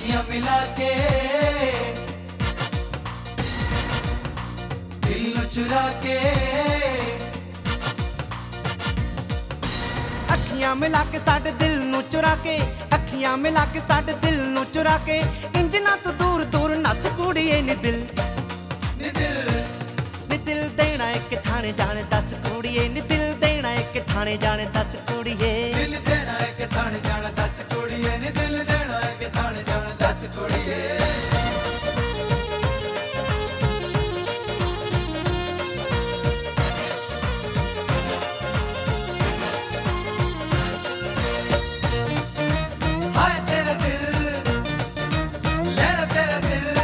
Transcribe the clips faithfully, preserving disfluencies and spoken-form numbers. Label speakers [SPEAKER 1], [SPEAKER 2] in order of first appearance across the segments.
[SPEAKER 1] अखियां मिला के दिल नू चुरा के
[SPEAKER 2] अखियां मिला के साडे दिल नू चुरा के अखियां मिला के साडे दिल नू चुरा के इंज ना तू दूर दूर नस कुड़िए नी दिल
[SPEAKER 1] नी दिल
[SPEAKER 2] नी दिल देना एक ठाणे जाने दस कुड़िए नी दिल देना एक ठाणे जाने दस कुड़िए
[SPEAKER 1] दिल देना है कि थाने जाना दस कुड़िए नी दिल देना है कि थाने जाना दस कुड़िए हाय तेरा दिल लेना तेरा दिल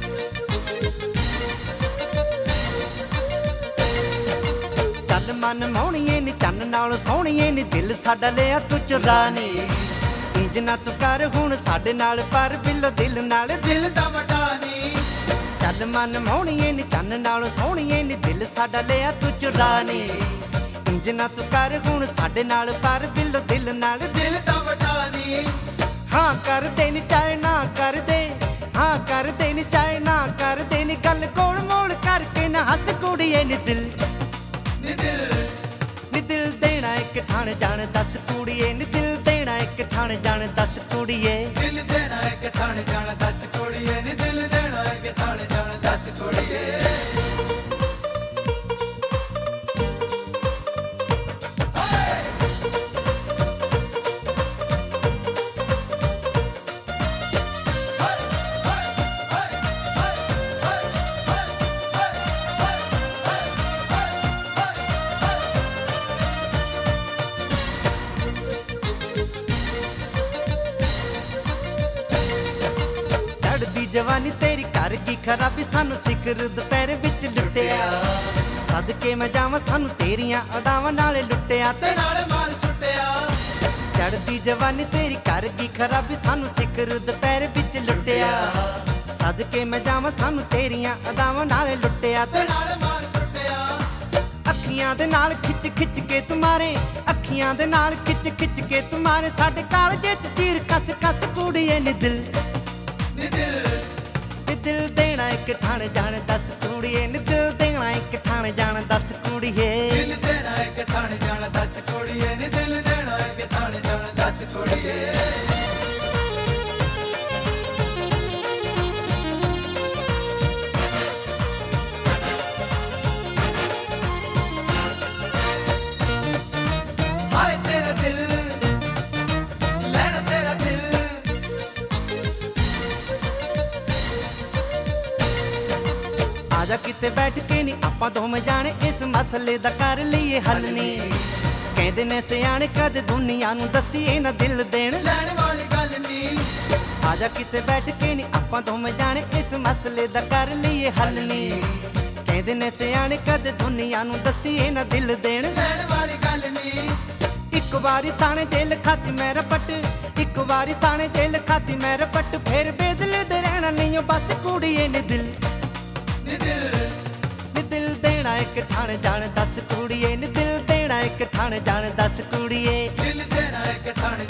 [SPEAKER 2] ਚੱਲ ਮਨ ਮੋਹਣੀਏ ਨੀ ਚੰਨ ਨਾਲ ਸੋਹਣੀਏ ਨੀ ਦਿਲ ਸਾਡਾ ਲਿਆ ਤੂੰ ਚੁਰਾ ਨੀ ਇੰਜ ਨਾ ਤੂੰ ਕਰ ਹੁਣ ਸਾਡੇ ਨਾਲ ਪਰ ਬਿੱਲੋ ਦਿਲ ਨਾਲ ਦਿਲ
[SPEAKER 1] दिल दा वटा नी
[SPEAKER 2] ਚੱਲ ਮਨ ਮੋਹਣੀਏ ਨੀ ਚੰਨ ਨਾਲ ਸੋਹਣੀਏ ਨੀ ਦਿਲ ਸਾਡਾ ਲਿਆ ਤੂੰ ਚੁਰਾ ਨੀ ਇੰਜ ਨਾ ਤੂੰ ਕਰ ਹੁਣ ਸਾਡੇ ਨਾਲ ਪਰ ਬਿੱਲੋ ਦਿਲ ਨਾਲ ਦਿਲ
[SPEAKER 1] दिल दा वटा नी
[SPEAKER 2] ਹਾਂ ਕਰਦੇ ਨੀ ਚਾਹੇ ਨਾ ਕਰਦੇ ਹਾਂ ਕਰਦੇ ਨੀ ਚਾਹੇ ਨਾ ਕਰਦੇ ਨੀ ਗੱਲ ਕੋਲ ਮੋੜ ਕਰਕੇ ਨਾ ਹੱਸ ਕੁੜੀਏ ਨੀ ਦਿਲ
[SPEAKER 1] नी दिल
[SPEAKER 2] ਨੀ ਦਿਲ ਦੇਣਾ ਇੱਕ ਠਾਣ ਜਾਣ ਦਸ ਕੁੜੀਏ ਨੀ ਦਿਲ ਦੇਣਾ ਇੱਕ ਠਾਣ ਜਾਣ ਦਸ ਕੁੜੀਏ
[SPEAKER 1] दिल देना है कि थाने जाना दस कुड़िए नी दिल देना है कि थाने जाना दस कुड़िए
[SPEAKER 2] ਚੜਦੀ ਜਵਾਨੀ ਤੇਰੀ ਕਰ ਗਈ ਖਰਾਬੀ ਸਾਨੂੰ ਸਿਖਰ ਦੁਪਹਿਰ ਵਿੱਚ ਲੁੱਟਿਆ ਸਦਕੇ ਮੈਂ ਜਾਵਾਂ ਸਾਨੂੰ ਤੇਰੀਆਂ ਅਦਾਵਾਂ ਨਾਲੇ ਲੁੱਟਿਆ
[SPEAKER 1] ते
[SPEAKER 2] ਤੇ
[SPEAKER 1] नाल मार सुटिया
[SPEAKER 2] ਚੜਦੀ ਜਵਾਨੀ ਤੇਰੀ ਕਰ ਗਈ ਖਰਾਬੀ ਸਾਨੂੰ ਸਿਖਰ ਦੁਪਹਿਰ ਵਿੱਚ ਲੁੱਟਿਆ ਸਦਕੇ ਮੈਂ ਜਾਵਾਂ ਸਾਨੂੰ ਤੇਰੀਆਂ ਅਦਾਵਾਂ ਨਾਲੇ ਲੁੱਟਿਆ
[SPEAKER 1] ते
[SPEAKER 2] ਤੇ
[SPEAKER 1] नाल मार सुटिया
[SPEAKER 2] ਅੱਖੀਆਂ ਦੇ ਨਾਲ ਖਿੱਚ ਖਿੱਚ ਕੇ ਤੁਮਾਰੇ ਅੱਖੀਆਂ ਦੇ ਨਾਲ ਖਿੱਚ ਖਿੱਚ ਕੇ ਤੁਮਾਰੇ ਸਾਡੇ ਕਾਲਜੇ ਚ ਚੀਰ ਕੱਸ ਕੱਸ ਕੁੜੀਏ ਨੀ ਦਿਲ
[SPEAKER 1] नी दिल
[SPEAKER 2] ਨੀ ਦਿਲ ਦੇਣਾ ਇੱਕ ਠਾਣ ਜਾਣ ਦਸ ਕੁੜੀਏ ਨੀ ਦਿਲ ਦੇਣਾ ਇੱਕ ਠਾਣ ਜਾਣ ਦਸ ਕੁੜੀਏ
[SPEAKER 1] दिल देना है कि थाने जाना दस कुड़िए नी दिल देना है कि थाने जाना दस कुड़िए हाय तेरा दिल लेना तेरा दिल
[SPEAKER 2] ਆਜਾ ਕਿਤੇ ਬੈਠ ਕੇ ਨੀ ਆਪਾਂ ਦੋਵੇਂ ਜਾਣੇ ਇਸ ਮਸਲੇ ਦਾ ਕਰ ਲਈਏ ਹੱਲ ਨੀ ਕਹਿੰਦੇ ਨੇ ਸਿਆਣੇ ਕਦੇ ਦੁਨੀਆ ਨੂੰ ਦੱਸੀਏ ਨਾ ਦਿਲ ਦੇਣ
[SPEAKER 1] लैण वाली गल नी
[SPEAKER 2] ਆਜਾ ਕਿਤੇ ਬੈਠ ਕੇ ਨੀ ਆਪਾਂ ਦੋਵੇਂ ਜਾਣੇ ਇਸ ਮਸਲੇ ਦਾ ਕਰ ਲਈਏ ਹੱਲ ਨੀ ਕਹਿੰਦੇ ਨੇ ਸਿਆਣੇ ਕਦੇ ਦੁਨੀਆ ਨੂੰ ਦੱਸੀਏ ਨਾ ਦਿਲ ਦੇਣ
[SPEAKER 1] लैण वाली गल नी
[SPEAKER 2] ਇੱਕ ਵਾਰੀ ਥਾਣੇ ਜੇਲ੍ਹ ਖਾਤੀ ਮੈਂ ਰਪਟ ਇੱਕ ਵਾਰੀ ਥਾਣੇ ਜੇਲ੍ਹ ਖਾਤੀ ਮੈਂ ਰਪਟ ਫੇਰ ਬੇਦਲੇ ਦੇ ਰਹਿਣਾ ਨਹੀਂ ਓ ਬਸ ਕੁੜੀਏ ਨੀ ਦਿਲ
[SPEAKER 1] नी दिल
[SPEAKER 2] ਨੀ ਦਿਲ ਦੇਣਾ ਇੱਕ ਠਾਣ ਜਾਣ ਦਸ ਕੁੜੀਏ ਨੀ ਦਿਲ ਦੇਣਾ ਇੱਕ ਠਾਣ ਜਾਣ ਦਸ ਕੁੜੀਏ
[SPEAKER 1] दिल देना है कि थाने